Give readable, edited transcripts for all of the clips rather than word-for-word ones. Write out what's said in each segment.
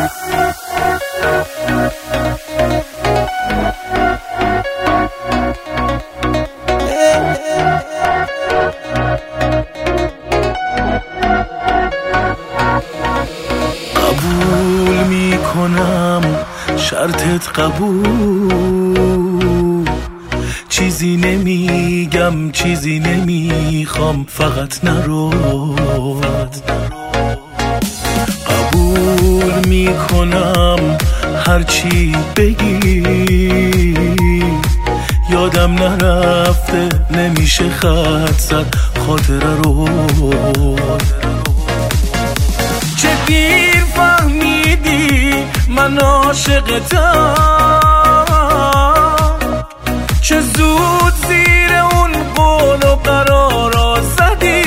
قبول میکنم شرطت قبول، چیزی نمیگم چیزی نمیخوام، فقط نرو. قبول میکنم هرچی بگی، یادم نرفته نمیشه خط زد خاطره رو. چه دیر فهمیدی من عاشقتم، چه زود زیر اون قول و قرارا زدی.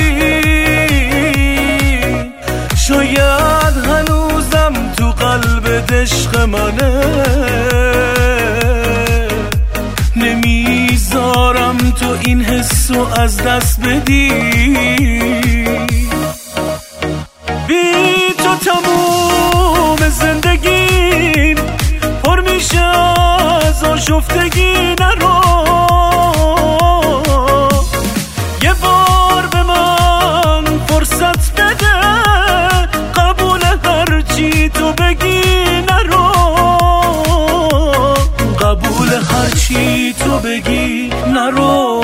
شاید هنوزم تو قلب عشق منه، نمیذارم تو این حسو از دست بدی. بی تو تموم زندگیم پر میشه از آشفتگی. نرو یه بار به من فرصت بده، قبول هرچی تو بگی. نرو قبول هرچی تو بگی. نرو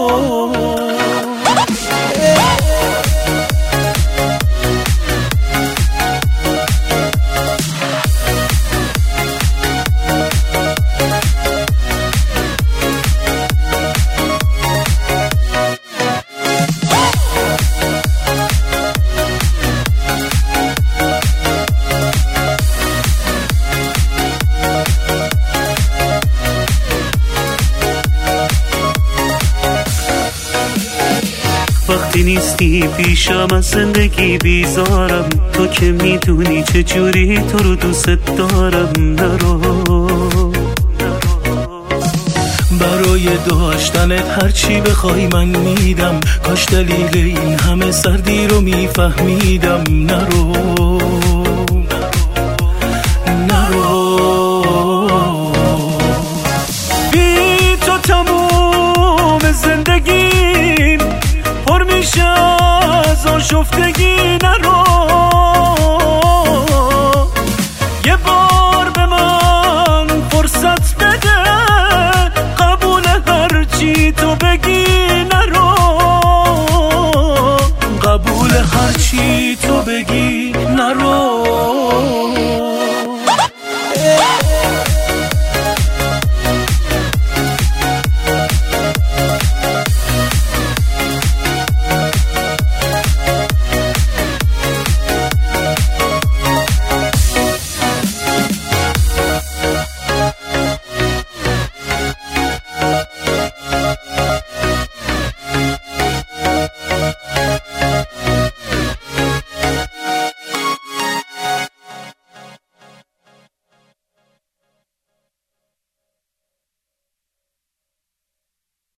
وقتی نیستی پیشم از زندگی بیزارم، تو که میدونی چجوری تو رو دوست دارم. نرو برای داشتنت هرچی بخوای من میدم، کاش دلیل این همه سردی رو میفهمیدم. نرو